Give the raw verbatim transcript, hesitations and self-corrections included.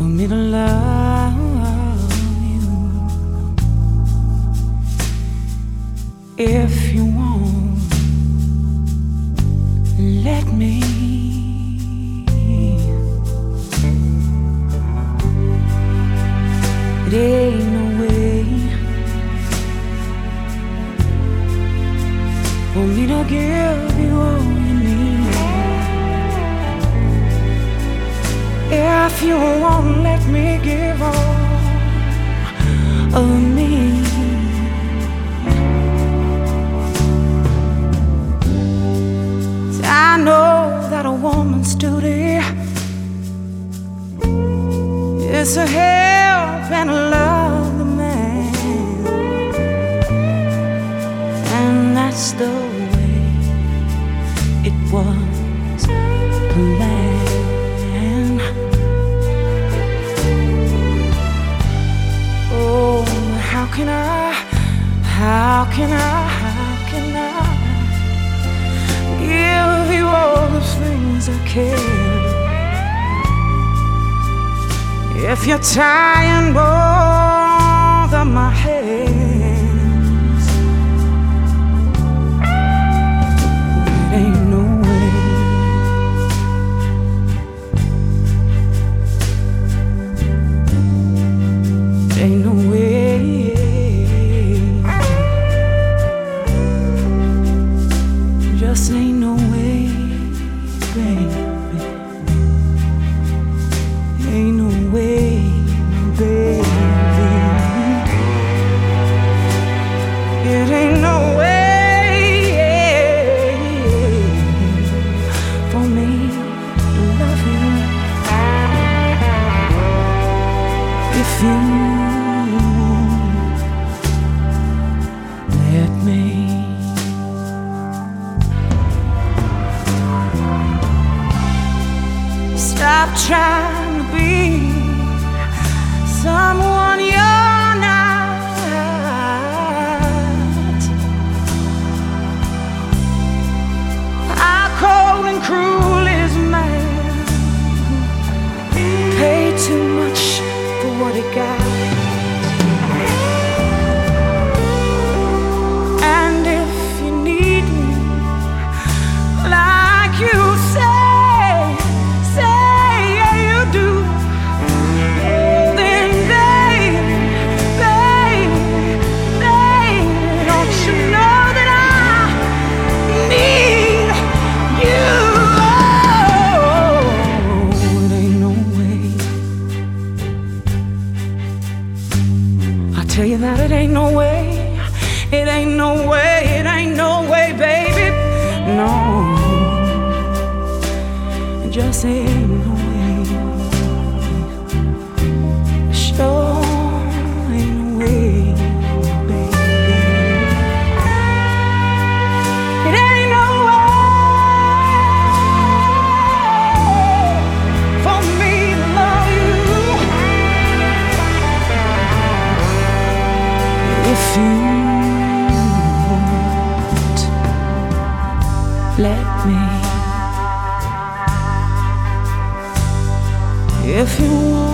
me to love you. If you won't let me, it ain't no way for me to give you all you need. If you won't let me give all of me, I know that a woman's duty is to help and love the man, and that's the way it was planned. Oh, how can I, how can I, how can I give you all the things I can if you're tying both of my hands? It ain't no way. It ain't no way. Just ain't no way, baby. Ain't no way, baby. It ain't no way for me to love you if you let me. Stop trying to be someone you're not. How cold and cruel is man, paid too much for what he got. And if you need me like you say, tell you that it ain't no way, it ain't no way, it ain't no way, baby. No, it just ain't no way. Sure ain't no way, baby. It ain't no way for me to love you if you won't let me. If you won't